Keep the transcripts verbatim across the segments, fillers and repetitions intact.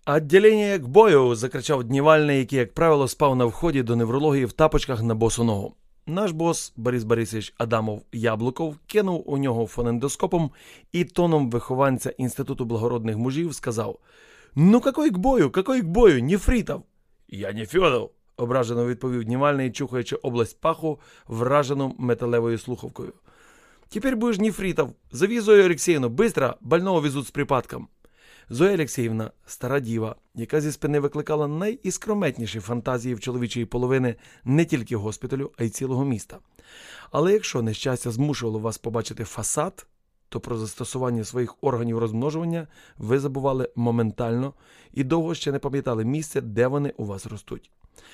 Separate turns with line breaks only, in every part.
«Отделение к бою!» – закричав Днівальний, який, як правило, спав на вході до неврології в тапочках на босу ногу. Наш бос Борис Борисович Адамов-Яблуков кинув у нього фонендоскопом і тоном вихованця Інституту благородних мужів сказав: «Ну, какой к бою, какой к бою, Нефритов!» «Я не Федов!» – ображено відповів Днівальний, чухаючи область паху, вражену металевою слухавкою. «Теперь будешь Нефритов. Зови Зою Алексеевну, быстро, больного везут з припадком». Зоя Алексеївна – стара діва, яка зі спини викликала найіскрометніші фантазії в чоловічої половини не тільки госпіталю, а й цілого міста. Але якщо нещастя змушувало вас побачити фасад, то про застосування своїх органів розмножування ви забували моментально і довго ще не пам'ятали місце, де вони у вас ростуть.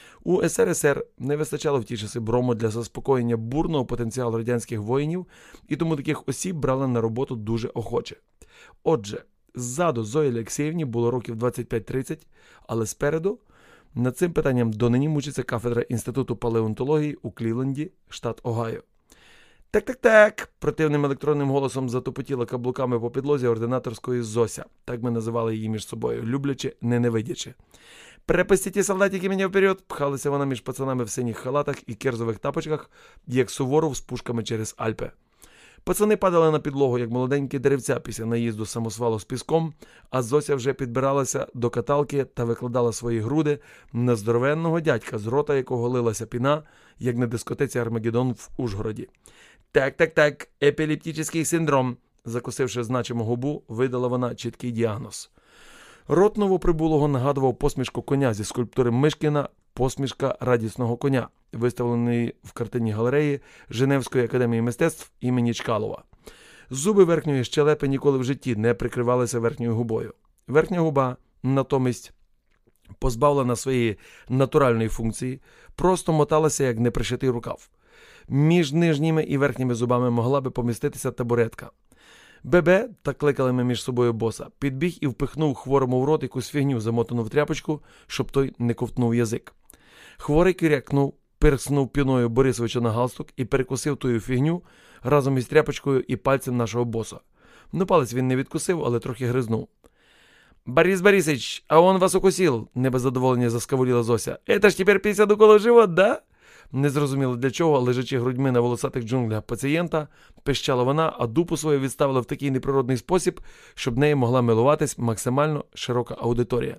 У ес ер ес ер не вистачало в ті часи брому для заспокоєння бурного потенціалу радянських воїнів, і тому таких осіб брали на роботу дуже охоче. Отже, ззаду Зої Олексіївні було років двадцять п'ять тридцять, але спереду над цим питанням донині мучиться кафедра Інституту палеонтології у Клівленді, штат Огайо. «Так-так-так!» – противним електронним голосом затопотіла каблуками по підлозі ординаторської Зося. Так ми називали її між собою, люблячи, не невидячи. «Препустіть, солдатики, мене вперед!» – пхалася вона між пацанами в синіх халатах і керзових тапочках, як Суворов з пушками через Альпи. Пацани падали на підлогу, як молоденькі деревця після наїзду самосвалу з піском, а Зося вже підбиралася до каталки та викладала свої груди на здоровенного дядька, з рота якого лилася піна, як на дискотеці Армагеддон в Ужгороді. «Так-так-так, епілептичний синдром», – закусивши значимо губу, видала вона чіткий діагноз. Рот новоприбулого нагадував посмішку коня зі скульптури Мишкіна «Посмішка радісного коня», виставленої в картині галереї Женевської академії мистецтв імені Чкалова. Зуби верхньої щелепи ніколи в житті не прикривалися верхньою губою. Верхня губа, натомість, позбавлена своєї натуральної функції, просто моталася, як непришитий рукав. Між нижніми і верхніми зубами могла би поміститися табуретка. Бебе, так кликали ми між собою боса, підбіг і впихнув хворому в рот якусь фігню, замотану в тряпочку, щоб той не ковтнув язик. Хворий кирякнув, пирснув піною Борисовича на галстук і перекусив тую фігню разом із тряпочкою і пальцем нашого боса. Ну, палець він не відкусив, але трохи гризнув. «Борис Борисович, а он вас укусил!» – не без задоволення заскавуліла Зося. «Это ж тепер п'ятдесят уколов живот, да?» Не зрозуміло для чого, лежачи грудьми на волосатих джунглях пацієнта, пищала вона, а дупу свою відставила в такий неприродний спосіб, щоб нею могла милуватись максимально широка аудиторія.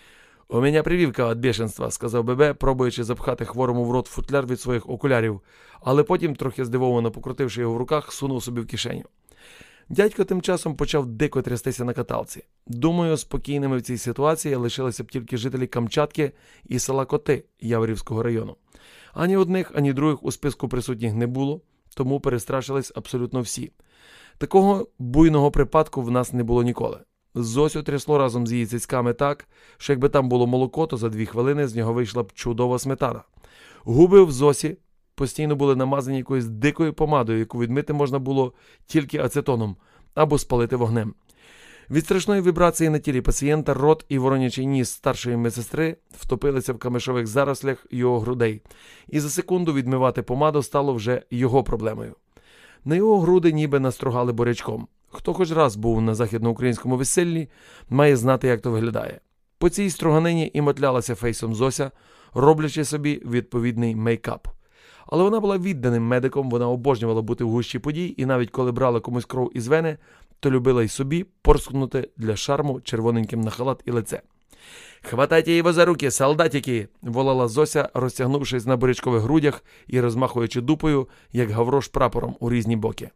«У мене прививка від бешенства», – сказав Бебе, пробуючи запхати хворому в рот футляр від своїх окулярів, але потім, трохи здивовано покрутивши його в руках, сунув собі в кишеню. Дядько тим часом почав дико трястися на каталці. Думаю, спокійними в цій ситуації лишилися б тільки жителі Камчатки і села Коти Яворівського району. Ані одних, ані других у списку присутніх не було, тому перестрашились абсолютно всі. Такого буйного припадку в нас не було ніколи. Зосю трясло разом з її цицьками так, що якби там було молоко, то за дві хвилини з нього вийшла б чудова сметана. Губи в Зосі постійно були намазані якоюсь дикою помадою, яку відмити можна було тільки ацетоном або спалити вогнем. Від страшної вібрації на тілі пацієнта рот і воронячий ніс старшої медсестри втопилися в камишових зарослях його грудей, і за секунду відмивати помаду стало вже його проблемою. На його груди ніби настругали бурячком. Хто хоч раз був на західноукраїнському весіллі, має знати, як то виглядає. По цій струганині і мотлялася фейсом Зося, роблячи собі відповідний мейкап. Але вона була відданим медиком, вона обожнювала бути в гущі подій, і навіть коли брала комусь кров із вени, то любила й собі порскнути для шарму червоненьким на халат і лице. «Хватайте його за руки, солдатики!» – волала Зося, розтягнувшись на бурячкових грудях і розмахуючи дупою, як гаврош прапором у різні боки.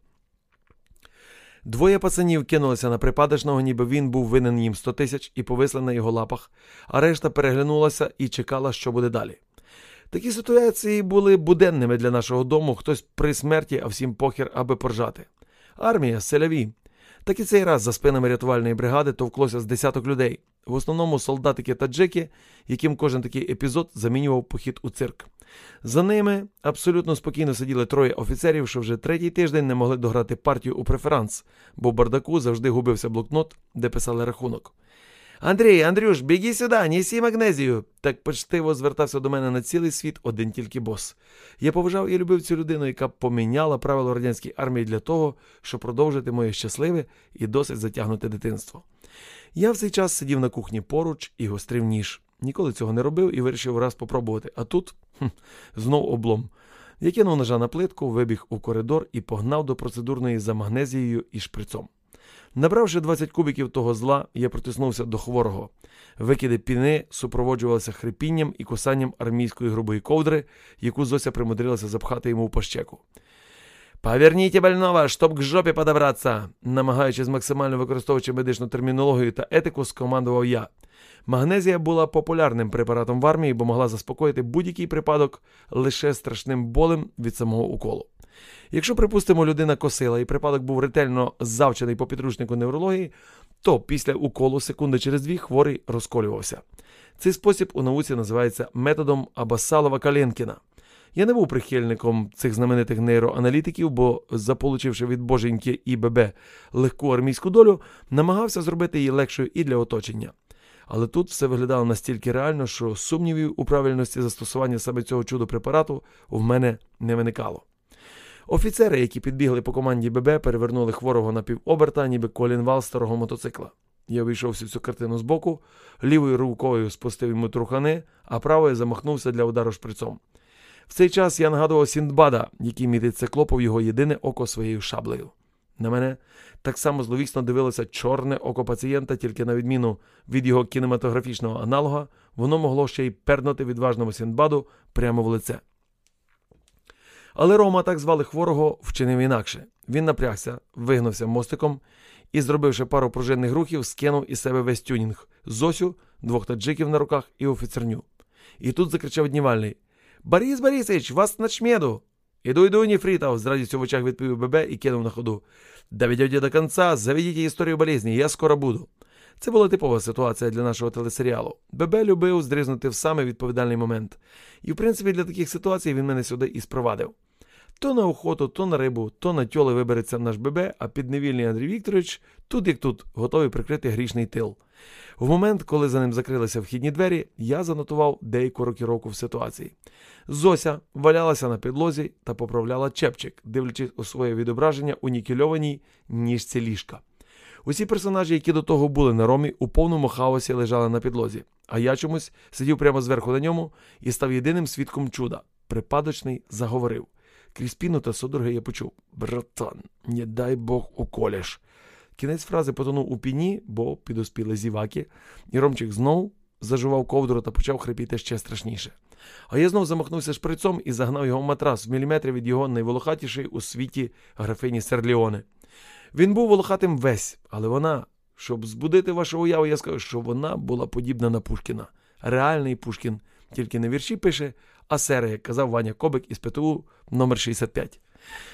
Двоє пацанів кинулися на припадочного, ніби він був винен їм сто тисяч, і повисли на його лапах, а решта переглянулася і чекала, що буде далі. Такі ситуації були буденними для нашого дому, хтось при смерті, а всім похір, аби поржати. Армія, селяві. Так і цей раз за спинами рятувальної бригади товклося з десяток людей. В основному солдатики-таджики, яким кожен такий епізод замінював похід у цирк. За ними абсолютно спокійно сиділи троє офіцерів, що вже третій тиждень не могли дограти партію у преферанс, бо в бардаку завжди губився блокнот, де писали рахунок. «Андрій, Андрюш, біги сюди, неси магнезію!» Так почтиво звертався до мене на цілий світ один тільки бос. Я поважав і любив цю людину, яка поміняла правила радянської армії для того, щоб продовжити моє щасливе і досить затягнуте дитинство. Я в цей час сидів на кухні поруч і гострив ніж. Ніколи цього не робив і вирішив раз попробувати. А тут хм, знов облом. Я кинув ножа на плитку, вибіг у коридор і погнав до процедурної за магнезією і шприцом. Набравши двадцять кубиків того зла, я протиснувся до хворого. Викиди піни супроводжувалися хрипінням і кусанням армійської грубої ковдри, яку Зося примудрилася запхати йому в пащеку. «Поверніть больного, щоб к жопі подобратися!» Намагаючись максимально використовуючи медичну термінологію та етику, скомандував я. Магнезія була популярним препаратом в армії, бо могла заспокоїти будь-який припадок лише страшним болем від самого уколу. Якщо, припустимо, людина косила і припадок був ретельно завчений по підручнику неврології, то після уколу секунди через дві хворий розколювався. Цей спосіб у науці називається методом Абасалова-Каленкіна. Я не був прихильником цих знаменитих нейроаналітиків, бо, заполучивши від боженьки і ББ легку армійську долю, намагався зробити її легшою і для оточення. Але тут все виглядало настільки реально, що сумнівів у правильності застосування саме цього чудо-препарату в мене не виникало. Офіцери, які підбігли по команді ББ, перевернули хворого на півоберта, ніби колінвал старого мотоцикла. Я вийшов всю цю картину збоку, лівою рукою спустив йому трухани, а правою замахнувся для удару шприцом. В цей час я нагадував Сіндбада, який мітить циклопа в його єдине око своєю шаблею. На мене так само зловісно дивилося чорне око пацієнта, тільки на відміну від його кінематографічного аналога, воно могло ще й пернути відважному Сіндбаду прямо в лице. Але Рома, так звали хворого, вчинив інакше. Він напрягся, вигнувся мостиком і, зробивши пару пружинних рухів, скинув із себе весь тюнінг – Зосю, двох таджиків на руках і офіцерню. І тут закричав Днівальний: «Борис Борисович, вас на чмеду!» «Іду, іду, Нефритов», з радістю в очах відповів ББ і кинув на ходу. «Доведете до кінця, заведіть історію болезні, я скоро буду». Це була типова ситуація для нашого телесеріалу. ББ любив здрізнути в самий відповідальний момент. І, в принципі, для таких ситуацій він мене сюди і спровадив. То на охоту, то на рибу, то на тьоли вибереться наш ББ, а підневільний Андрій Вікторович тут як тут, готовий прикрити грішний тил. В момент, коли за ним закрилися вхідні двері, я занотував деяку рокіровку в ситуації. Зося валялася на підлозі та поправляла чепчик, дивлячись у своє відображення у нікельованій ніжці ліжка. Усі персонажі, які до того були на Ромі, у повному хаосі лежали на підлозі, а я чомусь сидів прямо зверху на ньому і став єдиним свідком чуда. Припадочний заговорив. Крізь піну та судороги я почув: «Братан, не дай Бог уколеш». Кінець фрази потонув у піні, бо підоспіли зіваки, і Ромчик знов зажував ковдру та почав хрипіти ще страшніше. А я знов замахнувся шприцом і загнав його в матрас в міліметрі від його найволохатішої у світі графині Серліоне. Він був волохатим весь, але вона, щоб збудити вашу уяву, я скажу, що вона була подібна на Пушкіна. Реальний Пушкін, тільки не вірші пише, а сери, як казав Ваня Кобик із ПТУ номер шістдесят п'ять.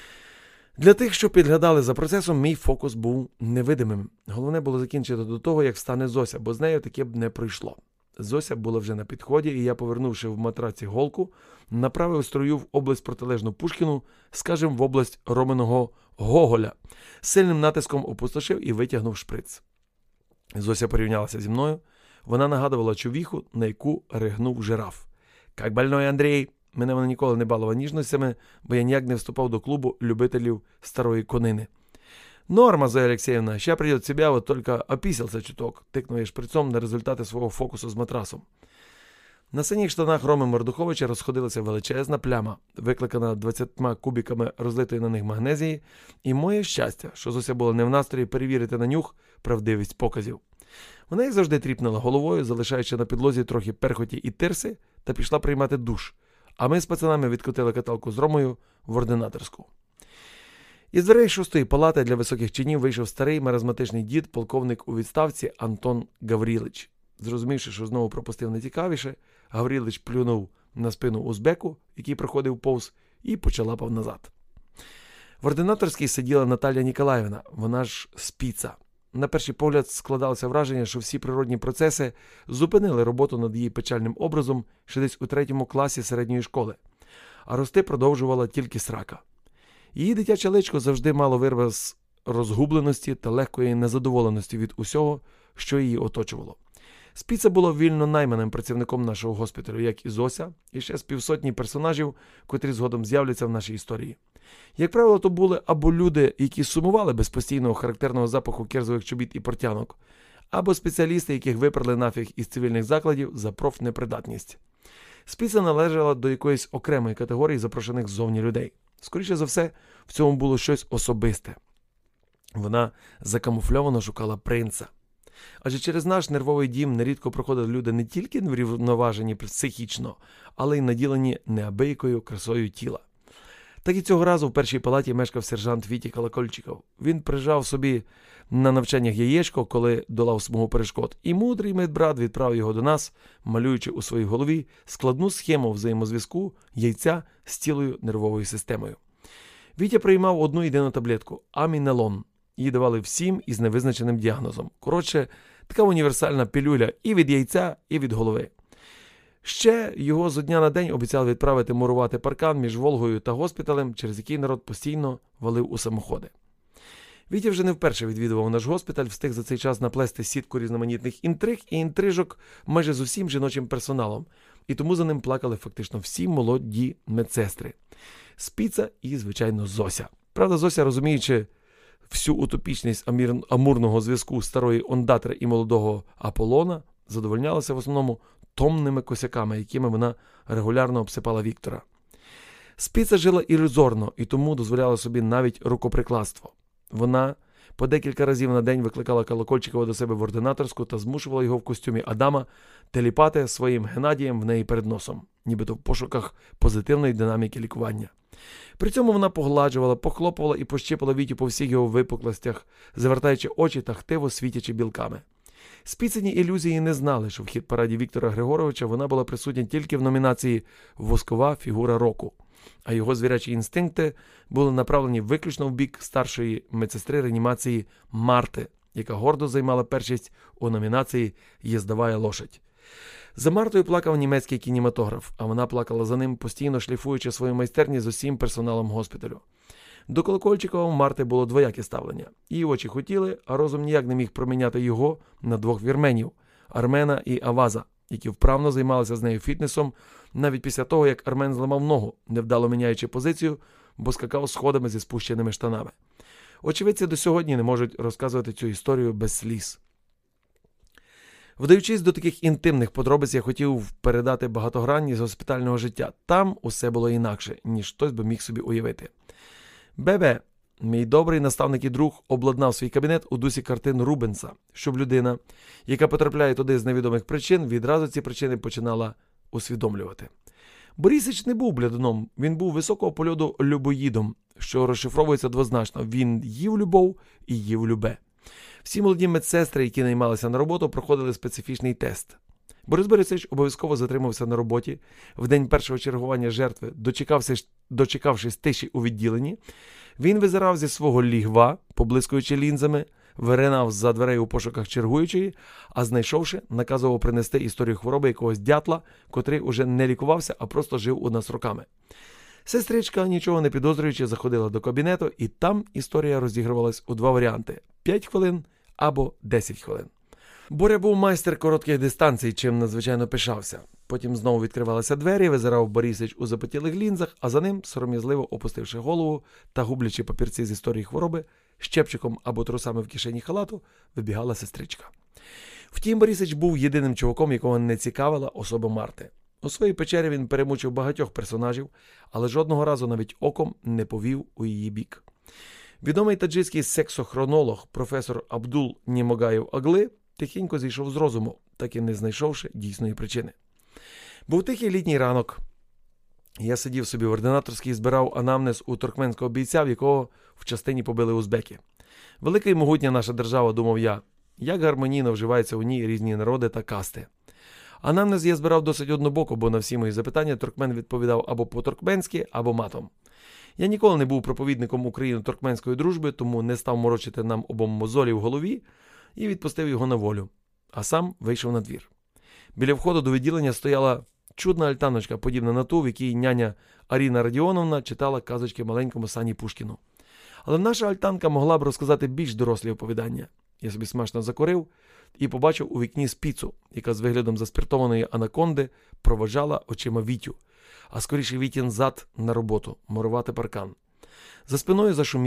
Для тих, що підглядали за процесом, мій фокус був невидимим. Головне було закінчити до того, як встане Зося, бо з нею таке б не пройшло. Зося була вже на підході, і я, повернувши в матраці голку, направив струю в область протилежну Пушкіну, скажімо, в область Роминого Гоголя. Сильним натиском опустошив і витягнув шприц. Зося порівнялася зі мною. Вона нагадувала човіху, на яку ригнув жираф. «Как больной, Андрій?» Мене вона ніколи не балувала ніжностями, бо я ніяк не вступав до клубу любителів старої конини. «Норма, Зоя Алексеевна, ща придет в себя, вот только описался чуток», тикнув я шприцом на результати свого фокусу з матрасом. На синіх штанах Роми Мордуховича розходилася величезна пляма, викликана двадцятьма кубиками розлитої на них магнезії, і моє щастя, що Зося була не в настрої перевірити на нюх правдивість показів. Вона, як завжди, тріпнула головою, залишаючи на підлозі трохи перхоті і тирси, та пішла приймати душ, а ми з пацанами відкотили каталку з Ромою в ординаторську. Із дверей шостої палати для високих чинів вийшов старий маразматичний дід, полковник у відставці Антон Гаврілич. Зрозумівши, що знову пропустив найцікавіше, Гаврілич плюнув на спину узбеку, який проходив повз, і почалапав назад. В ординаторській сиділа Наталія Ніколаївна, вона ж спіца. На перший погляд складалося враження, що всі природні процеси зупинили роботу над її печальним образом ще десь у третьому класі середньої школи, а рости продовжувала тільки срака. Її дитяче личко завжди мало вираз розгубленості та легкої незадоволеності від усього, що її оточувало. Спіца була вільно найманим працівником нашого госпіталю, як і Зося, і ще з півсотні персонажів, котрі згодом з'являться в нашій історії. Як правило, то були або люди, які сумували без постійного характерного запаху керзових чобіт і портянок, або спеціалісти, яких виперли нафіг із цивільних закладів за профнепридатність. Спіца належала до якоїсь окремої категорії запрошених ззовні людей. Скоріше за все, в цьому було щось особисте. Вона закамуфльовано шукала принца. Адже через наш нервовий дім нерідко проходили люди не тільки врівноважені психічно, але й наділені неабиякою красою тіла. Так і цього разу в першій палаті мешкав сержант Вітя Колокольчиков. Він прижав собі на навчаннях яєчко, коли долав смугу перешкод, і мудрий медбрат відправив його до нас, малюючи у своїй голові складну схему взаємозв'язку яйця з цілою нервовою системою. Вітя приймав одну єдину таблетку – амінелон. Її давали всім із невизначеним діагнозом. Коротше, така універсальна пілюля і від яйця, і від голови. Ще його зо дня на день обіцяли відправити мурувати паркан між Волгою та госпіталем, через який народ постійно валив у самоходи. Вітя вже не вперше відвідував наш госпіталь, встиг за цей час наплести сітку різноманітних інтриг і інтрижок майже з усім жіночим персоналом, і тому за ним плакали фактично всі молоді медсестри. Спіца і, звичайно, Зося. Правда, Зося, розуміючи всю утопічність амурного зв'язку старої ондатри і молодого Аполлона, задовольнялася в основному томними косяками, якими вона регулярно обсипала Віктора. Спіца жила ілюзорно і тому дозволяла собі навіть рукоприкладство. Вона по декілька разів на день викликала Колокольчикова до себе в ординаторську та змушувала його в костюмі Адама теліпати своїм Геннадієм в неї перед носом, нібито в пошуках позитивної динаміки лікування. При цьому вона погладжувала, похлопувала і пощипала Вітю по всіх його випуклостях, завертаючи очі та хтиво світячи білками. Спіцині ілюзії не знали, що в хіт-параді Віктора Григоровича вона була присутня тільки в номінації «Воскова фігура року», а його звірячі інстинкти були направлені виключно в бік старшої медсестри реанімації Марти, яка гордо займала першість у номінації «Єздовая лошадь». За Мартою плакав німецький кінематограф, а вона плакала за ним, постійно шліфуючи свою майстерність з усім персоналом госпіталю. До Колокольчикова у Марти було двояке ставлення. Її очі хотіли, а розум ніяк не міг проміняти його на двох вірменів – Армена і Аваза, які вправно займалися з нею фітнесом, навіть після того, як Армен зламав ногу, невдало міняючи позицію, бо скакав сходами зі спущеними штанами. Очевидці до сьогодні не можуть розказувати цю історію без сліз. Вдаючись до таких інтимних подробиць, я хотів передати багатогранність госпітального життя. Там усе було інакше, ніж хтось би міг собі уявити. Бебе, мій добрий наставник і друг, обладнав свій кабінет у дусі картин Рубенса, щоб людина, яка потрапляє туди з невідомих причин, відразу ці причини починала усвідомлювати. Борисич не був блядуном, він був високого польоту любоїдом, що розшифровується двозначно. Він їв любов і їв любе. Всі молоді медсестри, які наймалися на роботу, проходили специфічний тест. Борис Борисович обов'язково затримався на роботі. В день першого чергування жертви, дочекавшись тиші у відділенні, він визирав зі свого лігва, поблискуючи лінзами, виринав з-за дверей у пошуках чергуючої, а знайшовши, наказував принести історію хвороби якогось дятла, котрий уже не лікувався, а просто жив у нас роками. Сестричка, нічого не підозрюючи, заходила до кабінету, і там історія розігрувалась у два варіанти – п'ять хвилин або десять хвилин. Боря був майстер коротких дистанцій, чим надзвичайно пишався. Потім знову відкривалися двері, визирав Борисич у запотілих лінзах, а за ним, сором'язливо опустивши голову та гублячи папірці з історії хвороби, щепчиком або трусами в кишені халату, вибігала сестричка. Втім, Борисич був єдиним чуваком, якого не цікавила особа Марти. У своїй печері він перемучив багатьох персонажів, але жодного разу навіть оком не повів у її бік. Відомий таджикський сексохронолог професор Абдул Німогаєв Агли тихенько зійшов з розуму, так і не знайшовши дійсної причини. Був тихий літній ранок. Я сидів собі в ординаторській і збирав анамнез у туркменського бійця, в якого в частині побили узбеки. Велика і могутня наша держава, думав я, як гармонійно вживаються у ній різні народи та касти. Анамнез я збирав досить однобоко, бо на всі мої запитання туркмен відповідав або по-туркменськи, або матом. Я ніколи не був проповідником Україно-туркменської дружби, тому не став морочити нам обом мозолі в голові і відпустив його на волю, а сам вийшов на двір. Біля входу до відділення стояла чудна альтаночка, подібна на ту, в якій няня Аріна Радіоновна читала казочки маленькому Сані Пушкіну. Але наша альтанка могла б розказати більш дорослі оповідання. Я собі смачно закурив і побачив у вікні Спіцу, яка з виглядом заспіртованої анаконди проводжала очима Вітю, а скоріше Вітін зад на роботу, мурувати паркан. За спиною зашуміло,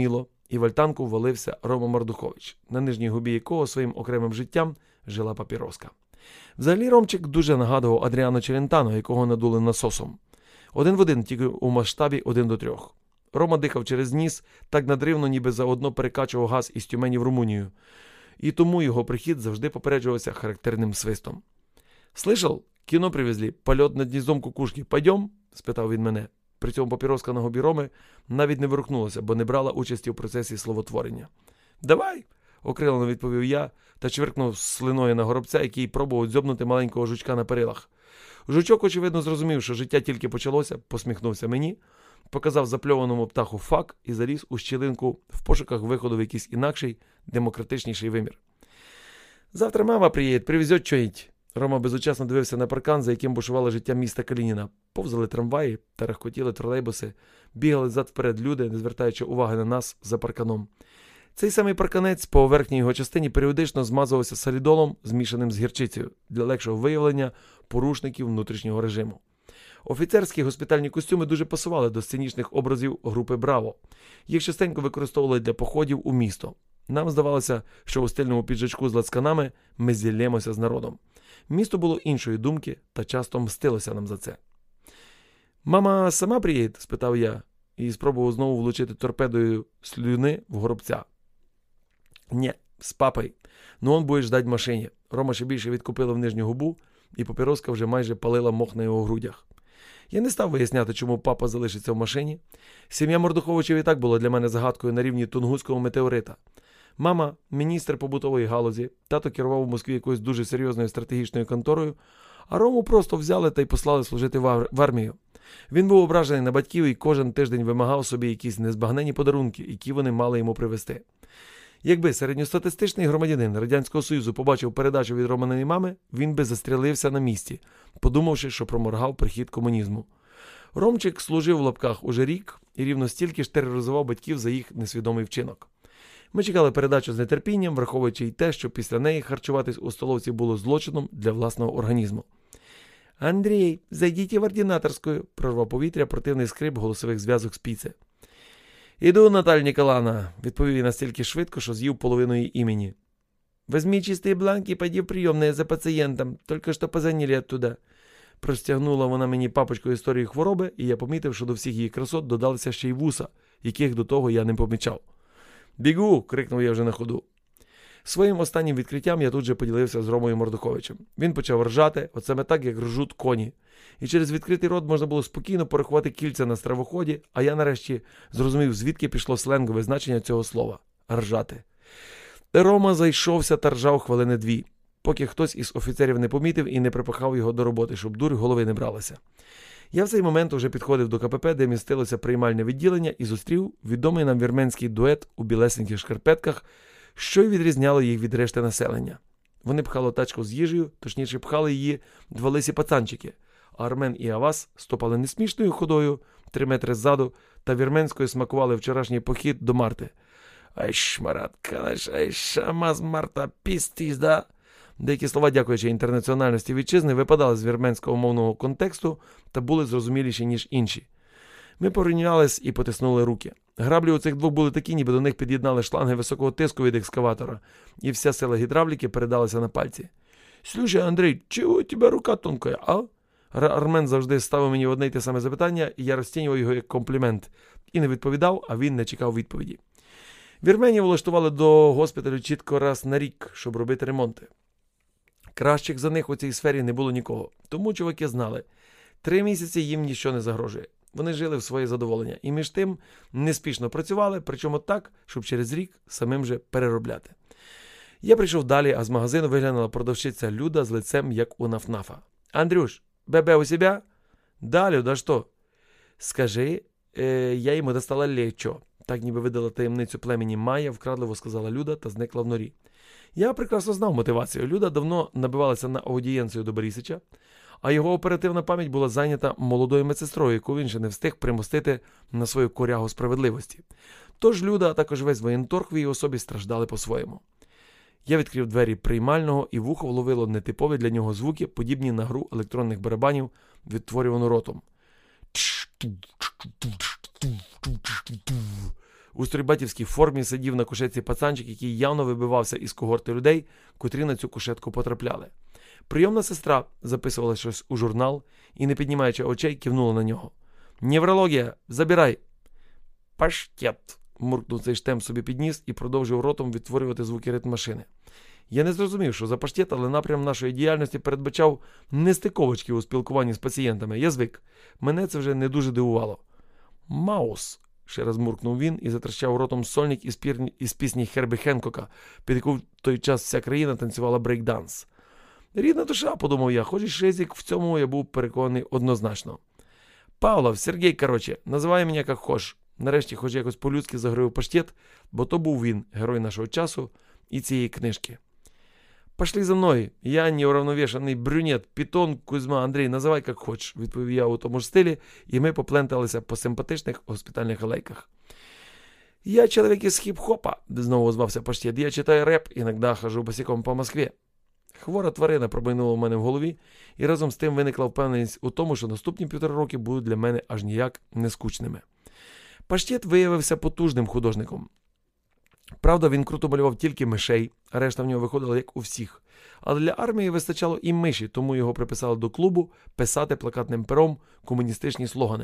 і в альтанку ввалився Рома Мордухович, на нижній губі якого своїм окремим життям жила папіроска. Взагалі Ромчик дуже нагадував Адріано Челентано, якого надули насосом. Один в один, тільки у масштабі один до трьох. Рома дихав через ніс, так надривно, ніби заодно перекачував газ із Тюмені в Румунію. І тому його прихід завжди попереджувався характерним свистом. «Слышал? Кіно привезли. Польот над гніздом кукушки. Пойдем?» – спитав він мене. При цьому папіроска на губі Роми навіть не ворухнулася, бо не брала участі у процесі словотворення. «Давай!» – окрилено відповів я та чвиркнув слиною на горобця, який пробував дзьобнути маленького жучка на перилах. Жучок, очевидно, зрозумів, що життя тільки почалося, посміхнувся мені, показав запльованому птаху фак і заліз у щілинку в пошуках виходу в якийсь інакший, демократичніший вимір. «Завтра мама приїде, привезет чого-нибудь». Рома безучасно дивився на паркан, за яким бушувало життя міста Калініна. Повзали трамваї, тарахкотіли тролейбуси, бігали зад-вперед люди, не звертаючи уваги на нас за парканом. Цей самий парканець по верхній його частині періодично змазувався солідолом, змішаним з гірчицею, для легшого виявлення порушників внутрішнього режиму. Офіцерські госпітальні костюми дуже пасували до сценічних образів групи «Браво». Їх частенько використовували для походів у місто. Нам здавалося, що у стильному піджачку з лацканами ми зіллємося з народом. Місто було іншої думки та часто мстилося нам за це. «Мама сама приїде?» – спитав я і спробував знову влучити торпедою слюни в горобця. «Нє, з папою. Ну он будеш ждать в машині». Рома ще більше відкупила в нижню губу, і папіроска вже майже палила мох на його грудях. Я не став виясняти, чому папа залишиться в машині. Сім'я Мордуховичів і так була для мене загадкою на рівні Тунгуського метеорита. Мама – міністр побутової галузі, тато керував у Москві якоюсь дуже серйозною стратегічною конторою, а Рому просто взяли та й послали служити в армію. Він був ображений на батьків і кожен тиждень вимагав собі якісь незбагненні подарунки, які вони мали йому привезти. Якби середньостатистичний громадянин Радянського Союзу побачив передачу від Романої мами, він би застрілився на місці, подумавши, що проморгав прихід комунізму. Ромчик служив в лапках уже рік і рівно стільки ж тероризував батьків за їх несвідомий вчинок. Ми чекали передачу з нетерпінням, враховуючи й те, що після неї харчуватись у столовці було злочином для власного організму. «Андрій, зайдіть в ординаторську», – прорвав повітря противний скрип голосових зв'язок з піци. «Іду, Наталя Ніколаївна», – відповів він настільки швидко, що з'їв половину її імені. «Возьми чисті бланки і пойди в прийомне за пацієнтом, тільки що позвонили оттуда». Простягнула вона мені папочку історії хвороби, і я помітив, що до всіх її красот додалися ще й вуса, яких до того я не помічав. «Бігу!» – крикнув я вже на ходу. Своїм останнім відкриттям я тут же поділився з Ромою Мордуховичем. Він почав ржати, от саме так, як ржуть коні. І через відкритий рот можна було спокійно порахувати кільця на стравоході, а я нарешті зрозумів, звідки пішло сленгове значення цього слова – ржати. Рома зайшовся та ржав хвилини дві, поки хтось із офіцерів не помітив і не припахав його до роботи, щоб дурь голови не бралася. Я в цей момент уже підходив до ка пе пе, де містилося приймальне відділення, і зустрів відомий нам вірменський дует у білесеньких шкарпетках, що й відрізняло їх від решти населення. Вони пхали тачку з їжею, точніше пхали її два лисі пацанчики, а Армен і Авас стопали несмішною ходою, три метри ззаду, та вірменською смакували вчорашній похід до Марти. «Ай, шмарат, калаш, ай, шамаз, Марта, пістіз, да?» Деякі слова, дякуючи інтернаціональності вітчизни, випадали з вірменського мовного контексту та були зрозуміліші, ніж інші. Ми порівнялись і потиснули руки. Граблі у цих двох були такі, ніби до них під'єднали шланги високого тиску від екскаватора, і вся сила гідравліки передалася на пальці. «Слушай, Андрій, чого у тебе рука тонкая, а?» Армен завжди ставив мені одне й те саме запитання, і я розцінював його як комплімент. І не відповідав, а він не чекав відповіді. Вірменів влаштували до госпіталю чітко раз на рік, щоб робити ремонти. Кращих за них у цій сфері не було нікого. Тому чуваки знали, три місяці їм нічого не загрожує. Вони жили в своє задоволення і між тим неспішно працювали, причому так, щоб через рік самим же переробляти. Я прийшов далі, а з магазину виглянула продавщиця Люда з лицем, як у Нафнафа. «Андрюш, бебе у себе?» «Да, Люда, що?» «Скажи, е, я йому достала лечо». Так ніби видала таємницю племені Майя, вкрадливо сказала Люда та зникла в норі. Я прекрасно знав мотивацію. Люда давно набивалася на аудієнцію до Борисича, а його оперативна пам'ять була зайнята молодою медсестрою, яку він ще не встиг примостити на свою корягу справедливості. Тож Люда, а також весь воєнторг в її особі страждали по-своєму. Я відкрив двері приймального, і вухо вловило нетипові для нього звуки, подібні на гру електронних барабанів, відтворювану ротом. У стройбатівській формі сидів на кушетці пацанчик, який явно вибивався із когорти людей, котрі на цю кушетку потрапляли. Прийомна сестра записувала щось у журнал і, не піднімаючи очей, кивнула на нього. «Неврологія, забирай!» «Паштет!» – муркнув цей штемп собі під ніс і продовжив ротом відтворювати звуки ритм-машини. Я не зрозумів, що за паштет, але напрям нашої діяльності передбачав нестиковочки у спілкуванні з пацієнтами. Я звик. Мене це вже не дуже дивувало. «Маус!» – ще раз муркнув він і затрещав ротом сольник із, пір... із пісні Хербі Хенкока, під яку в той час вся країна танцювала брейкданс. «Рідна душа», – подумав я, хоч і шизик, в цьому я був переконаний однозначно. «Павлов, Сергій, короче, називай мене як хоч». Нарешті хоч якось по-людськи загрив паштет, бо то був він, герой нашого часу і цієї книжки. «Пошли за мною, я неуравновішаний брюнет, Пітон, Кузьма, Андрій, називай як хоч», відповів я у тому ж стилі, і ми попленталися по симпатичних госпітальних алейках. «Я чоловік із хіп-хопа», знову озвався паштет, «я читаю реп, іноді хожу босиком по Москві». Хвора тварина пробайнула в мене в голові, і разом з тим виникла впевненість у тому, що наступні півтора роки будуть для мене аж ніяк не скучними. Паштет виявився потужним художником. Правда, він круто малював тільки мишей, а решта в нього виходила як у всіх. Але для армії вистачало і миші, тому його приписали до клубу писати плакатним пером комуністичні слогани.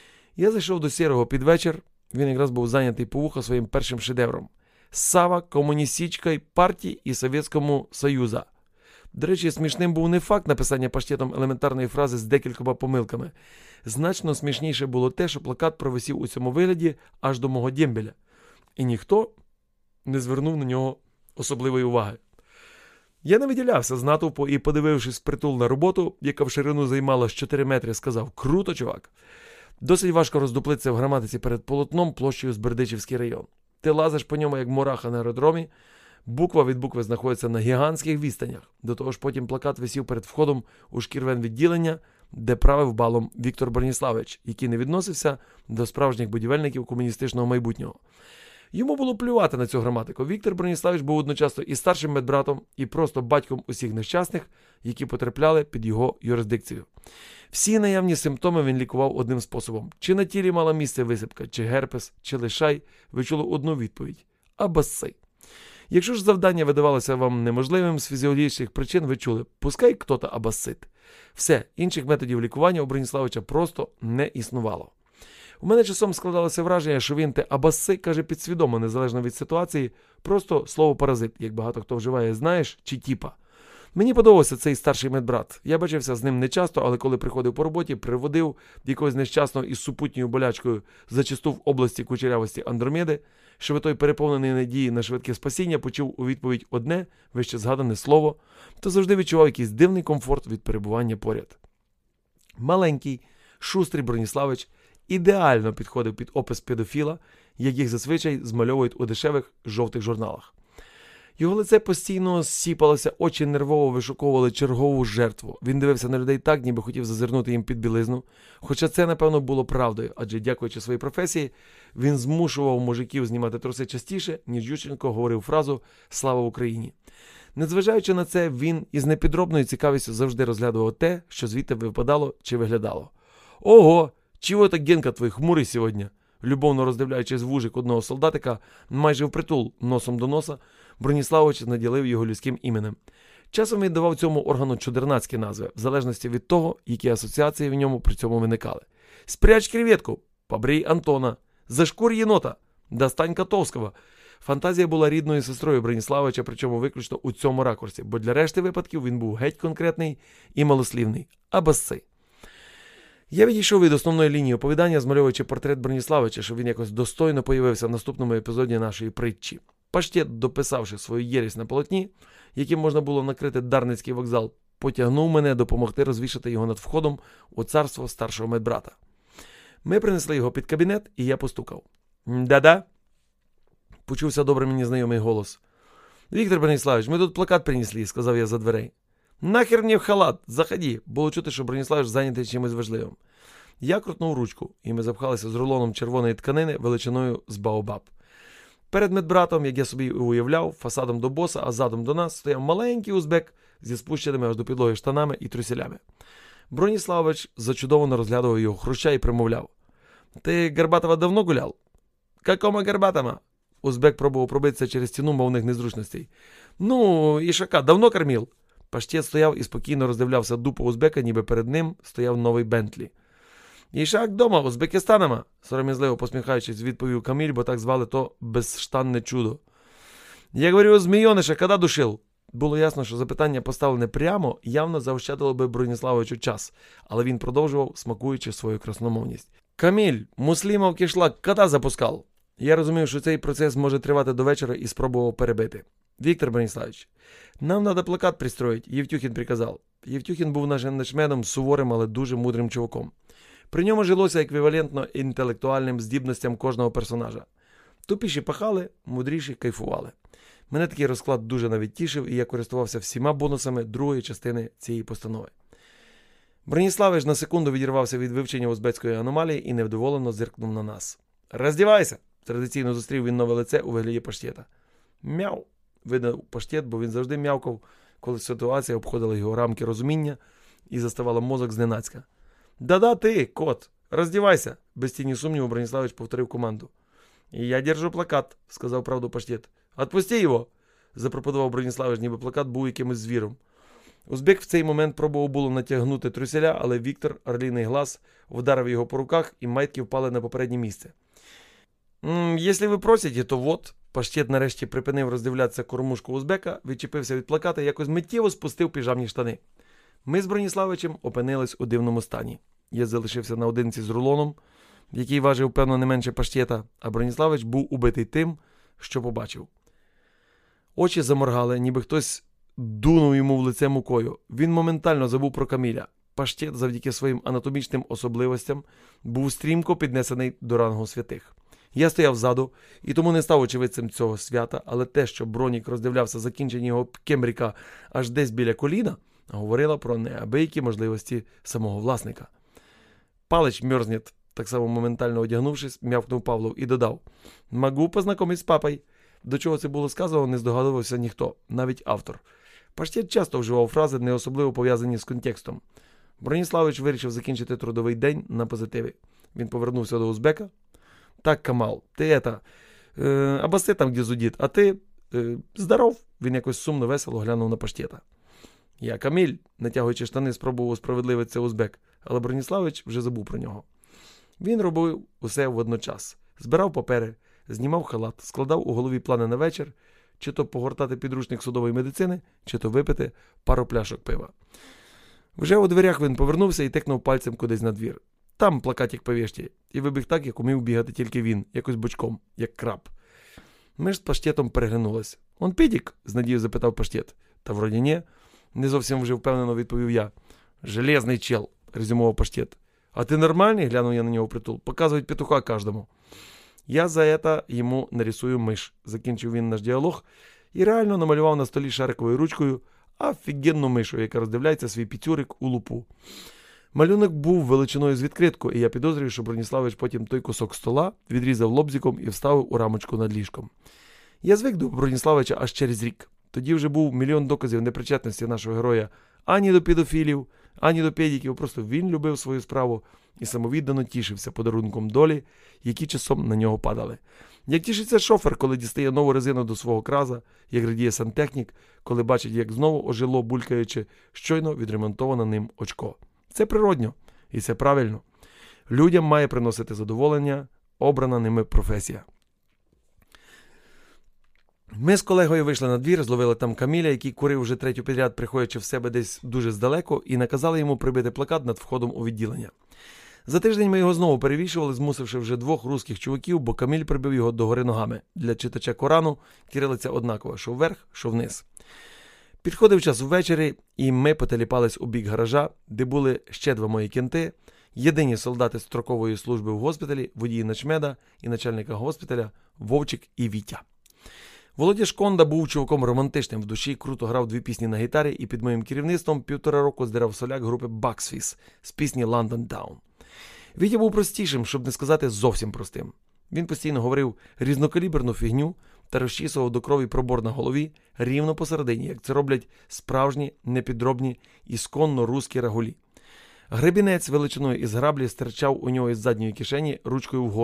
Я зайшов до Сірого під вечір, він якраз був зайнятий по вуха своїм першим шедевром. «Сава комуністичної партії і Совєтському Союзу». До речі, смішним був не факт написання паштетом елементарної фрази з декількома помилками. Значно смішніше було те, що плакат провисів у цьому вигляді аж до мого дембеля. І ніхто не звернув на нього особливої уваги. Я не виділявся з натовпу і, подивившись впритул на роботу, яка в ширину займала з чотири метри, сказав: «Круто, чувак!» Досить важко роздуплитися в граматиці перед полотном площею з Бердичівський район. Ти лазиш по ньому, як мураха на аеродромі, буква від букви знаходиться на гігантських відстанях. До того ж потім плакат висів перед входом у шкірвенвідділення, де правив балом Віктор Броніславович, який не відносився до справжніх будівельників комуністичного майбутнього. Йому було плювати на цю граматику. Віктор Броніславович був одночасно і старшим медбратом, і просто батьком усіх нещасних, які потрапляли під його юрисдикцію. Всі наявні симптоми він лікував одним способом. Чи на тілі мала місце висипка, чи герпес, чи лишай, ви чули одну відповідь – абасци. Якщо ж завдання видавалося вам неможливим з фізіологічних причин, ви чули – пускай хто-то абасцит. Все, інших методів лікування у Броніславовича просто не існувало. У мене часом складалося враження, що він те абасци каже підсвідомо, незалежно від ситуації, просто слово паразит, як багато хто вживає «знаєш» чи «тіпа». Мені подобався цей старший медбрат. Я бачився з ним нечасто, але коли приходив по роботі, приводив якогось нещасного із супутньою болячкою зачасту в області кучерявості Андромеди, щоб той переповнений надії на швидке спасіння почув у відповідь одне, вище згадане слово, то завжди відчував якийсь дивний комфорт від перебування поряд. Маленький, шустрий Броніславич ідеально підходив під опис педофіла, як їх зазвичай змальовують у дешевих жовтих журналах. Його лице постійно сіпалося, очі нервово вишуковували чергову жертву. Він дивився на людей так, ніби хотів зазирнути їм під білизну. Хоча це, напевно, було правдою, адже, дякуючи своїй професії, він змушував мужиків знімати труси частіше, ніж Ющенко говорив фразу «Слава Україні!». Незважаючи на це, він із непідробною цікавістю завжди розглядував те, що звідти випадало чи виглядало. «Ого! Чого так Генка твій хмурий сьогодні?» Любовно роздивляючись вужик одного солдатика, майже впритул, носом до носа, Броніславович наділив його людським іменем. Часом він давав цьому органу чудернацькі назви, в залежності від того, які асоціації в ньому при цьому виникали. «Спрячь креветку», «Побрий Антона», «Зашкур єнота», «Достань Котовського». Фантазія була рідною сестрою Броніславовича, причому виключно у цьому ракурсі, бо для решти випадків він був геть конкретний і малослівний – абасци. Я відійшов від основної лінії оповідання, змальовуючи портрет Броніславовича, щоб він якось достойно появився в наступному епізоді нашої притчі. Паштет, дописавши свою єресь на полотні, яким можна було накрити Дарницький вокзал, потягнув мене допомогти розвішати його над входом у царство старшого медбрата. Ми принесли його під кабінет, і я постукав. «Да-да?» – почувся добре мені знайомий голос. «Віктор Броніславович, ми тут плакат принесли», – сказав я за дверей. «Нахер мені в халат, заходи», – було чути, що Броніславович зайнятий чимось важливим. Я крутнув ручку, і ми запхалися з рулоном червоної тканини величиною з баобаб. Перед медбратом, як я собі уявляв, фасадом до боса, а задом до нас, стояв маленький узбек зі спущеними аж до підлоги штанами і трусілями. Броніславович зачудовано розглядував його хруща і примовляв. «Ти, Горбатова, давно гуляв?» Какома горбатама? Узбек пробував пробитися через стіну мовних незручностей. Ну, Ішака, давно кормив? Паштет стояв і спокійно роздивлявся дупу узбека, ніби перед ним стояв новий Бентлі. Ішак дома, Узбекистанама, сором'язливо посміхаючись, відповів Каміль, бо так звали то безштанне чудо. Я говорю, змійониша, коли душив? Було ясно, що запитання поставлене прямо, явно заощадило би Броніславовичу час, але він продовжував, смакуючи свою красномовність. Каміль, Муслімов кишлак коли запускав? Я розумів, що цей процес може тривати до вечора і спробував перебити. Віктор Броніславович, нам треба плакат пристроїти, Євтюхін приказав. Євтюхін був нашим начмедом, суворим, але дуже мудрим чуваком. При ньому жилося еквівалентно інтелектуальним здібностям кожного персонажа. Тупіші пахали, мудріші кайфували. Мене такий розклад дуже навіть тішив, і я користувався всіма бонусами другої частини цієї постанови. Броніславич на секунду відірвався від вивчення узбецької аномалії і невдоволено зиркнув на нас. «Роздівайся!» – традиційно зустрів він нове лице у вигляді паштета. «Мяу!» – видав паштет, бо він завжди м'явкав, коли ситуація обходила його рамки розуміння і заставала мозок зненацька. «Да-да ти, кот! Роздівайся!» – без тіні сумніву Броніславич повторив команду. «Я держу плакат», – сказав правду паштет. «Отпусти його!» – запропонував Броніславич, ніби плакат був якимось звіром. Узбек в цей момент пробував було натягнути труселя, але Віктор, орліний глаз, вдарив його по руках, і маятки впали на попереднє місце. «Якщо ви просите, то вот». Паштет нарешті припинив роздивлятися кормушку узбека, відчепився від плаката і якось миттєво спустив піжамні штани. Ми з Броніславичем опинились у дивному стані. Я залишився наодинці з рулоном, який важив, певно, не менше паштета, а Броніславич був убитий тим, що побачив. Очі заморгали, ніби хтось дунув йому в лице мукою. Він моментально забув про Каміля. Паштет, завдяки своїм анатомічним особливостям, був стрімко піднесений до рангу святих. Я стояв ззаду, і тому не став очевидцем цього свята, але те, що Бронік роздивлявся закінчення його кембріка аж десь біля коліна, говорила про неабиякі можливості самого власника. «Палич мерзнет», так само моментально одягнувшись, м'явкнув Павлов і додав: «Могу познайомитись з папою». До чого це було сказано, не здогадувався ніхто, навіть автор. Паштет часто вживав фрази, не особливо пов'язані з контекстом. Броніславич вирішив закінчити трудовий день на позитиві. Він повернувся до узбека. «Так, Камал, ти ета, е, абаси там, де зудіт, а ти е, здоров?» Він якось сумно весело глянув на паштета. «Я Каміль», натягуючи штани, спробував справедливитися узбек, але Броніславич вже забув про нього. Він робив усе водночас. Збирав папери, знімав халат, складав у голові плани на вечір, чи то погортати підручник судової медицини, чи то випити пару пляшок пива. Вже у дверях він повернувся і тикнув пальцем кудись на двір. Там плакатик повішті, і вибіг так, як умів бігати тільки він, якось бочком, як краб. Ми ж з паштетом переглянулись. «Он підік?» – з надією запитав паштет. «Та вроді ні», – не зовсім вже впевнено відповів я. «Железний чел», – резюмував паштет. «А ти нормальний?» – глянув я на нього притул. «Показують петуха кожному». «Я за это йому нарисую миш», – закінчив він наш діалог і реально намалював на столі шариковою ручкою офігенну мишу, яка роздивляється свій піцюрик у лупу. Малюнок був величиною з відкритку, і я підозрюю, що Броніславич потім той кусок стола відрізав лобзиком і вставив у рамочку над ліжком. Я звик до Броніславича аж через рік. Тоді вже був мільйон доказів непричетності нашого героя ані до педофілів, ані до педиків. Просто він любив свою справу і самовіддано тішився подарунком долі, які часом на нього падали. Як тішиться шофер, коли дістає нову резину до свого краза, як радіє сантехнік, коли бачить, як знову ожило, булькаючи, щойно відремонтоване ним очко. Це природньо, і це правильно. Людям має приносити задоволення обрана ними професія. Ми з колегою вийшли на двір, зловили там Каміля, який курив вже третю підряд, приходячи в себе десь дуже здалеку, і наказали йому прибити плакат над входом у відділення. За тиждень ми його знову перевішували, змусивши вже двох русських чуваків, бо Каміль прибив його догори ногами. Для читача Корану кирилиця однакова, що вверх, що вниз. Підходив час ввечері, і ми потеліпались у бік гаража, де були ще два мої кенти, єдині солдати строкової служби в госпіталі, водії начмеда і начальника госпіталя Вовчик і Вітя. Володя Шконда був чуваком романтичним в душі, круто грав дві пісні на гітарі і під моїм керівництвом півтора року здирав соляк групи Bucks з пісні «London Town». Вітя був простішим, щоб не сказати зовсім простим. Він постійно говорив різнокаліберну фігню та розчісував до крові пробор на голові рівно посередині, як це роблять справжні, непідробні, ісконно руські рагулі. Гребінець величиною із граблі стирчав у нього із задньої кишені ручкою вгору,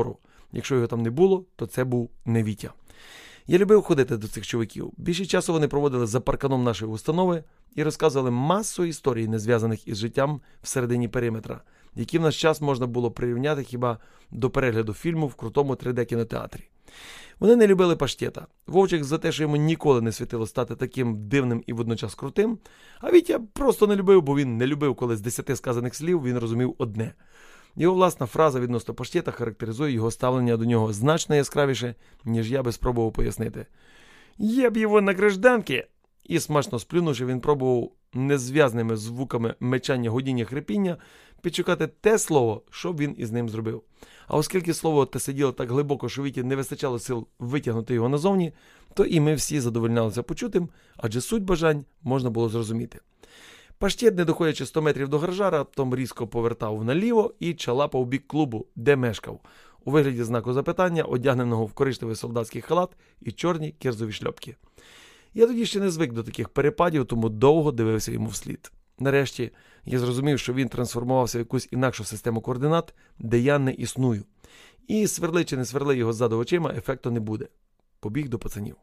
Якщо його там не було, то це був не Вітя. Я любив ходити до цих чоловіків. Більше часу вони проводили за парканом нашої установи і розказували масу історій, не зв'язаних із життям всередині периметра, які в наш час можна було прирівняти хіба до перегляду фільму в крутому три де кінотеатрі. Вони не любили паштета. Вовчик за те, що йому ніколи не світило стати таким дивним і водночас крутим, а Вітя просто не любив, бо він не любив, коли з десяти сказаних слів він розумів одне. Його власна фраза відносно паштета характеризує його ставлення до нього значно яскравіше, ніж я би спробував пояснити. «Я б його на гражданки!» І смачно сплюнувши, він пробував незв'язними звуками мечання, гудіння, хрипіння підшукати те слово, що б він із ним зробив. А оскільки слово те сиділо так глибоко, що Віті не вистачало сил витягнути його назовні, то і ми всі задовольнялися почутим, адже суть бажань можна було зрозуміти. Паштет, не доходячи сто метрів до гаража, раптом різко повертав наліво і чалапав у бік клубу, де мешкав, у вигляді знаку запитання, одягненого в коричневий солдатський халат і чорні кирзові шльопки. Я тоді ще не звик до таких перепадів, тому довго дивився йому вслід. Нарешті я зрозумів, що він трансформувався в якусь інакшу систему координат, де я не існую. І сверли чи не сверли його ззаду очима, ефекту не буде. Побіг до пацанів.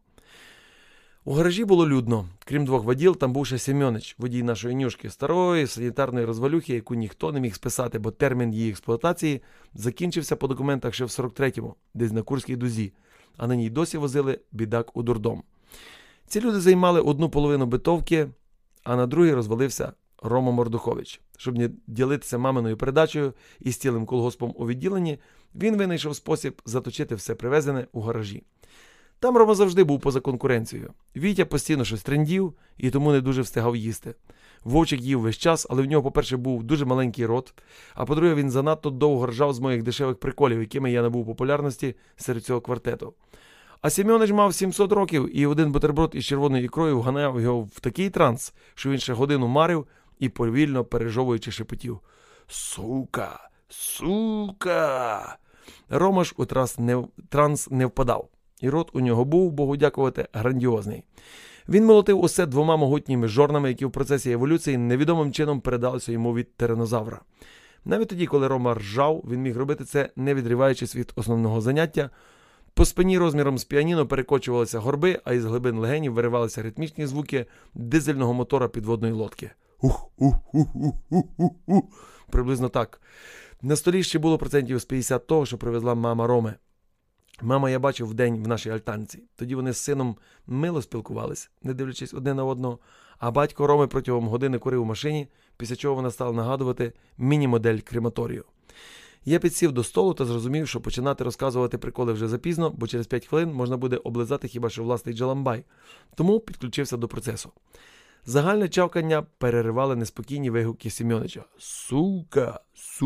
У гаражі було людно. Крім двох воділ, там був ще Семьонич, водій нашої нюшки, старої санітарної розвалюхи, яку ніхто не міг списати, бо термін її експлуатації закінчився по документах ще в сорок третьому, десь на Курській дузі, а на ній досі возили бідак у дурдом. Ці люди займали одну половину битовки, а на другій розвалився Рома Мордухович. Щоб не ділитися маминою передачею і цілим колгоспом у відділенні, він винайшов спосіб заточити все привезене у гаражі. Там Рома завжди був поза конкуренцією. Вітя постійно щось трендів і тому не дуже встигав їсти. Вовчик їв весь час, але в нього, по-перше, був дуже маленький рот, а по-друге, він занадто довго ржав з моїх дешевих приколів, якими я набув популярності серед цього квартету. А Семьонич мав сімсот років, і один бутерброд із червоною ікрою вганяв його в такий транс, що він ще годину марив і повільно пережовуючи шепотів: «Сука! Сука!» Рома ж у транс не, транс не впадав. І рот у нього був, Богу дякувати, грандіозний. Він молотив усе двома могутніми жорнами, які в процесі еволюції невідомим чином передалися йому від тиранозавра. Навіть тоді, коли Рома ржав, він міг робити це, не відриваючись від основного заняття. По спині розміром з піаніно перекочувалися горби, а із глибин легенів виривалися ритмічні звуки дизельного мотора підводної лодки. Ух-ух-ух-ух-ух-ух. Приблизно так. На столі ще було процентів з п'ятдесят того, що привезла мама Роми. Мама я бачив вдень в нашій альтанці. Тоді вони з сином мило спілкувались, не дивлячись одне на одного, а батько Роми протягом години курив у машині, після чого вона стала нагадувати міні-модель крематорію. Я підсів до столу та зрозумів, що починати розказувати приколи вже запізно, бо через п'ять хвилин можна буде облизати хіба що власний джаламбай. Тому підключився до процесу. Загальне чавкання переривали неспокійні вигуки Семьонича. «Сука!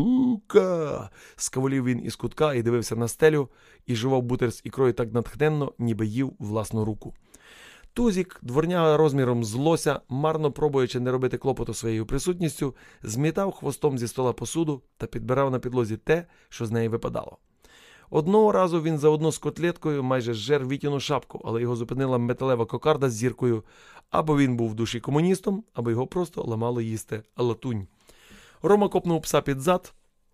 Сука!» Скавулів він із кутка і дивився на стелю, і жував бутер з ікрою так натхненно, ніби їв власну руку. Тузік, дворняга розміром з лося, марно пробуючи не робити клопоту своєю присутністю, змітав хвостом зі стола посуду та підбирав на підлозі те, що з неї випадало. Одного разу він заодно з котлеткою майже зжер Вітіну шапку, але його зупинила металева кокарда з зіркою. Або він був в душі комуністом, або його просто ламало їсти латунь. Рома копнув пса під зад,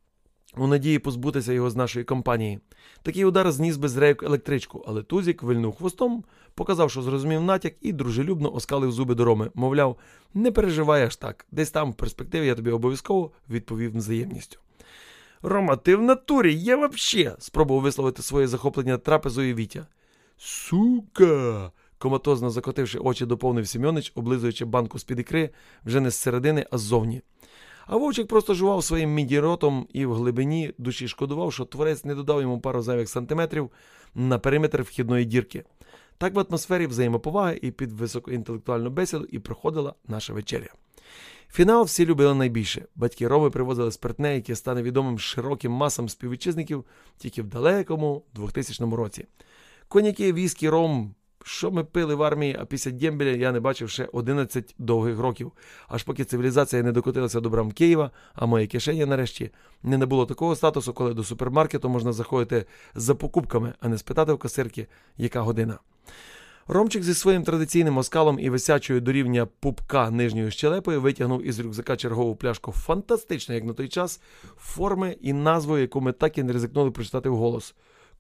у надії позбутися його з нашої компанії. Такий удар зніс би з рейок електричку, але Тузік вильнув хвостом, показав, що зрозумів натяк, і дружелюбно оскалив зуби до Роми. Мовляв, не переживай аж так, десь там в перспективі я тобі обов'язково відповів взаємністю. «Рома, ти в натурі, я вообще!» – спробував висловити своє захоплення трапезою Вітя. «Сука!» – коматозно закотивши очі, доповнив Семьонич, облизуючи банку з-під ікри вже не зсередини, а ззовні. А Вовчик просто жував своїм міді-ротом і в глибині душі шкодував, що творець не додав йому пару зайвих сантиметрів на периметр вхідної дірки. Так в атмосфері взаємоповаги і під високоінтелектуальну бесіду і проходила наша вечеря. Фінал всі любили найбільше. Батьки Роми привозили спиртне, яке стане відомим широким масам співвітчизників тільки в далекому двохтисячному році. Коньяки, віскі, ром, що ми пили в армії, а після дембеля я не бачив ще одинадцять довгих років. Аж поки цивілізація не докотилася до брам Києва, а моє кишені нарешті не набуло такого статусу, коли до супермаркету можна заходити за покупками, а не спитати в касирки, яка година. Ромчик зі своїм традиційним оскалом і висячою до рівня пупка нижньою щелепою витягнув із рюкзака чергову пляшку фантастично, як на той час, форми і назву, яку ми так і не ризикнули прочитати вголос.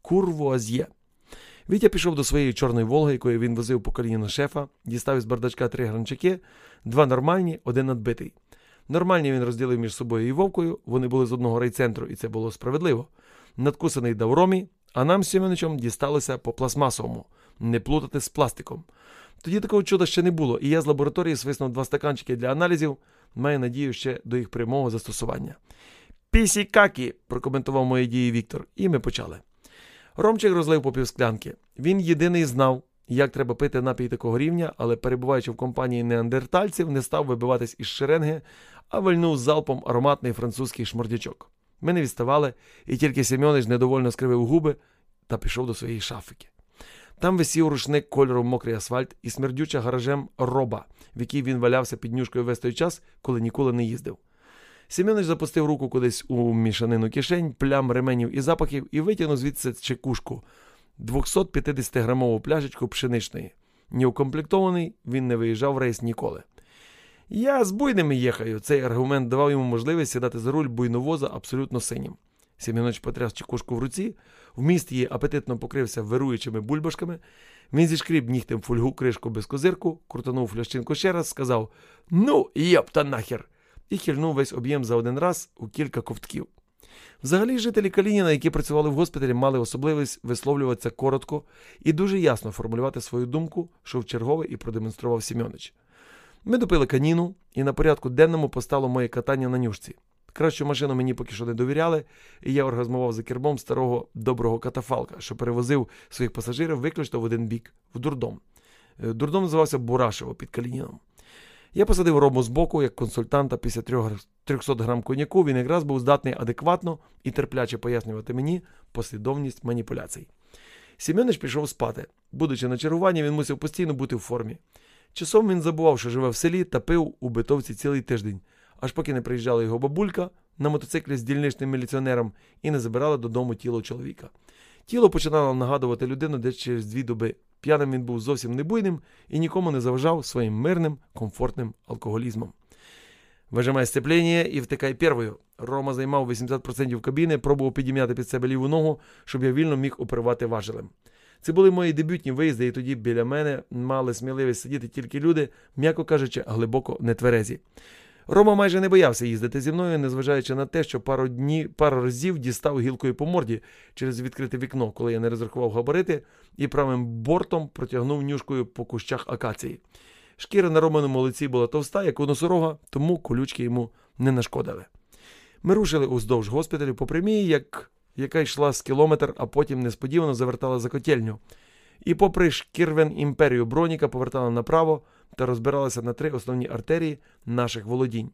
Курвуаз'є. Вітя пішов до своєї чорної Волги, якою він возив по Калініна шефа, дістав із бардачка три гранчаки, два нормальні, один надбитий. Нормальні він розділив між собою і Вовкою, вони були з одного райцентру, і це було справедливо. Надкусаний дав Ромі, а нам з Сімоничем дісталося по пластмасовому, не плутати з пластиком. Тоді такого чуда ще не було, і я з лабораторії свиснув два стаканчики для аналізів, маю надію ще до їх прямого застосування. «Пісікакі», – прокоментував мої дії Віктор, і ми почали. Ромчик розлив по півсклянки. Він єдиний знав, як треба пити напій такого рівня, але, перебуваючи в компанії неандертальців, не став вибиватись із шеренги, а вильнув залпом ароматний французький шмордячок. Ми не відставали, і тільки Сім'онич недовольно скривив губи та пішов до своєї шафики. Там висів рушник кольору мокрий асфальт і смердюча гаражем роба, в якій він валявся під нюшкою весь той час, коли ніколи не їздив. Сім'онич запустив руку кудись у мішанину кишень, плям, ременів і запахів і витягнув звідси чекушку, двохсотп'ятдесятиграмову пляшечку пшеничної. Неукомплектований, він не виїжджав в рейс ніколи. «Я з буйними їхаю», – цей аргумент давав йому можливість сідати за руль буйновоза абсолютно синім. Сім'онович потряс чекушку в руці, вміст її апетитно покрився вируючими бульбашками, він зішкріб нігтем фольгу кришку без козирку, крутанув флящинку ще раз, сказав «Ну, єпта нахер!» і хильнув весь об'єм за один раз у кілька ковтків. Взагалі, жителі Калініна, які працювали в госпіталі, мали особливість висловлюватися коротко і дуже ясно формулювати свою думку, що вчергове і продемонстрував Сім'онич. Ми допили каніну, і на порядку денному постало моє катання на нюшці. Кращу машину мені поки що не довіряли, і я оргазмував за кермом старого доброго катафалка, що перевозив своїх пасажирів виключно в один бік, в дурдом. Дурдом називався Бурашево під Калініном. Я посадив Рому збоку, як консультанта після трьохсот грам коньяку, він якраз був здатний адекватно і терпляче пояснювати мені послідовність маніпуляцій. Сім'онич пішов спати. Будучи на чергуванні, він мусив постійно бути в формі. Часом він забував, що живе в селі, та пив у битовці цілий тиждень, аж поки не приїжджала його бабулька на мотоциклі з дільничним міліціонером і не забирала додому тіло чоловіка. Тіло починало нагадувати людину десь через дві доби. П'яним він був зовсім не буйним і нікому не заважав своїм мирним, комфортним алкоголізмом. «Вижимай сцеплення і втикай первою». Рома займав вісімдесят відсотків кабіни, пробував підім'яти під себе ліву ногу, щоб я вільно міг оперувати важелем. Це були мої дебютні виїзди, і тоді біля мене мали сміливість сидіти тільки люди, м'яко кажучи, глибоко нетверезі. Рома майже не боявся їздити зі мною, незважаючи на те, що пару, дні, пару разів дістав гілкою по морді через відкрите вікно, коли я не розрахував габарити, і правим бортом протягнув нюшкою по кущах акації. Шкіра на Романому лиці була товста, як у носорога, тому колючки йому не нашкодили. Ми рушили уздовж госпіталю по прямій, як... яка йшла з кілометр, а потім несподівано завертала за котельню. І попри шкірвен імперію Броніка повертала направо та розбиралася на три основні артерії наших володінь.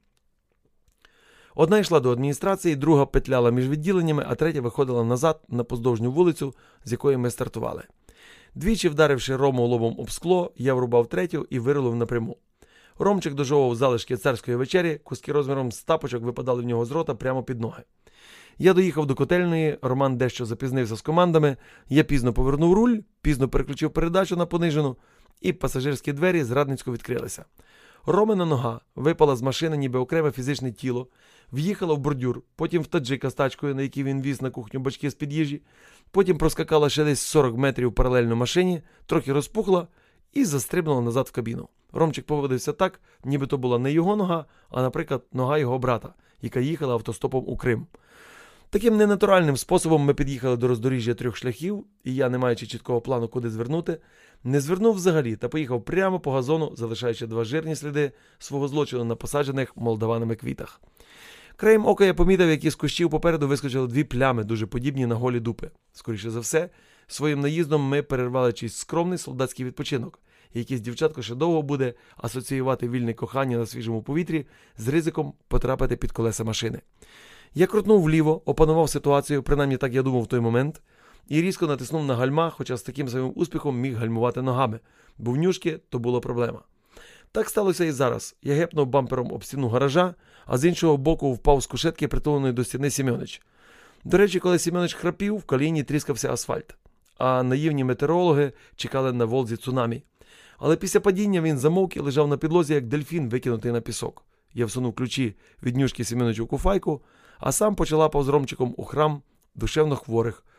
Одна йшла до адміністрації, друга петляла між відділеннями, а третя виходила назад на поздовжню вулицю, з якої ми стартували. Двічі вдаривши Рому лобом об скло, я врубав третю і вирулив напряму. Ромчик дожовував залишки царської вечері, куски розміром з тапочок випадали в нього з рота прямо під ноги. Я доїхав до котельної, Роман дещо запізнився з командами, я пізно повернув руль, пізно переключив передачу на понижену, і пасажирські двері зрадницько відкрилися. Ромина нога випала з машини, ніби окреме фізичне тіло, в'їхала в бордюр, потім в таджика з тачкою, на якій він віз на кухню бачки з-під їжі, потім проскакала ще десь сорок метрів паралельно машині, трохи розпухла і застрибнула назад в кабіну. Ромчик поводився так, ніби то була не його нога, а, наприклад, нога його брата, яка їхала автостопом у Крим. Таким ненатуральним способом ми під'їхали до роздоріжжя трьох шляхів, і я, не маючи чіткого плану, куди звернути, не звернув взагалі та поїхав прямо по газону, залишаючи два жирні сліди свого злочину на посаджених молдаванами квітах. Краєм ока я помітив, як із кущів попереду вискочили дві плями, дуже подібні на голі дупи. Скоріше за все, своїм наїздом ми перервали чийсь скромний солдатський відпочинок, і якийсь дівчатко ще довго буде асоціювати вільне кохання на свіжому повітрі з ризиком потрапити під колеса машини. Я крутнув вліво, опанував ситуацію, принаймні так я думав в той момент, і різко натиснув на гальма, хоча з таким самим успіхом міг гальмувати ногами, бо в нюшки то була проблема. Так сталося і зараз. Я гепнув бампером об стіну гаража, а з іншого боку впав з кушетки, притуленої до стіни Сім'онич. До речі, коли Сім'онич храпів, в Каліні тріскався асфальт, а наївні метеорологи чекали на Волзі цунамі. Але після падіння він замовк і лежав на підлозі, як дельфін, викинутий на пісок. Я всунув ключі від нюшки Сім'оничу в куфайку, а сам почалапав з Ромчиком у храм душевно хворих,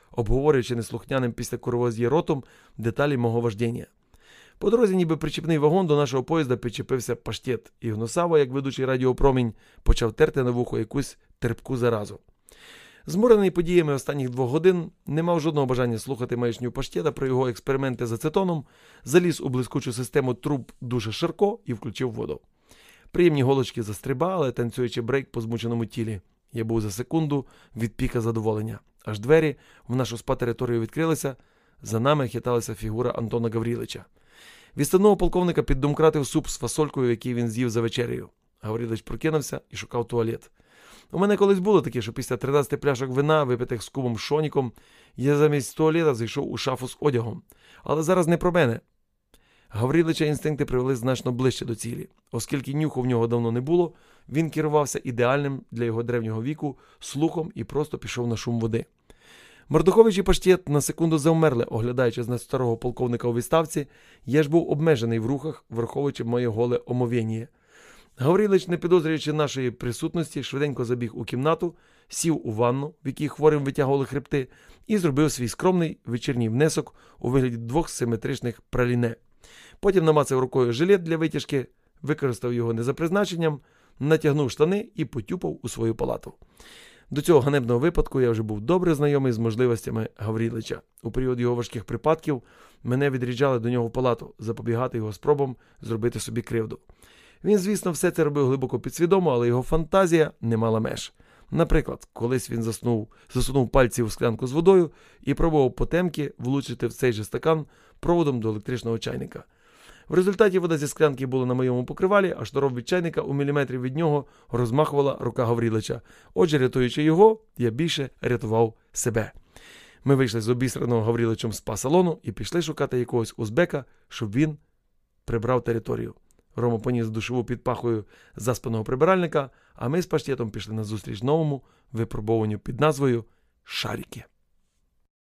обговорюючи неслухняним після курвоз'є ротом деталі мого вождіння. По дорозі, ніби причіпний вагон, до нашого поїзда підчепився паштет, і Гнусаво, як ведучий радіопромінь, почав терти на вухо якусь терпку заразу. Зморений подіями останніх двох годин, не мав жодного бажання слухати маячню паштета про його експерименти з ацетоном, заліз у блискучу систему труб дуже Ширко і включив воду. Приємні голочки застрибали, танцюючи брейк по змученому тілі. Я був за секунду від піка задоволення. Аж двері в нашу спа-територію відкрилися, за нами хиталася фігура Антона Гаврилича. Відставного полковника піддомкратив суп з фасолькою, який він з'їв за вечерею. Гаврилич прокинувся і шукав туалет. У мене колись було таке, що після тринадцяти пляшок вина, випитих з кумом Шоніком, я замість туалета зайшов у шафу з одягом. Але зараз не про мене. Гаврилича інстинкти привели значно ближче до цілі. Оскільки нюху в нього давно не було, він керувався ідеальним для його древнього віку слухом і просто пішов на шум води. Мордухович і паштет на секунду завмерли, оглядаючи на старого полковника у відставці. Я ж був обмежений в рухах, враховуючи моє голе омовєння. Гаврилич, не підозрюючи нашої присутності, швиденько забіг у кімнату, сів у ванну, в якій хворим витягували хребти, і зробив свій скромний вечірній внесок у вигляді двох симетричних праліне. Потім намацав рукою жилет для витяжки, використав його не за призначенням, натягнув штани і потюпав у свою палату. До цього ганебного випадку я вже був добре знайомий з можливостями Гаврилича. У період його важких припадків мене відряджали до нього в палату, запобігати його спробам зробити собі кривду. Він, звісно, все це робив глибоко підсвідомо, але його фантазія не мала меж. Наприклад, колись він заснув, засунув пальці в склянку з водою і пробував потемки влучити в цей же стакан проводом до електричного чайника. В результаті вода зі склянки була на моєму покривалі, а шнуром від чайника у міліметрі від нього розмахувала рука Гаврилича. Отже, рятуючи його, я більше рятував себе. Ми вийшли з обісраного Гавриличем спа-салону і пішли шукати якогось узбека, щоб він прибрав територію. Рома поніс душову під пахою заспаного прибиральника, а ми з паштетом пішли назустріч новому випробуванню під назвою «Шарики».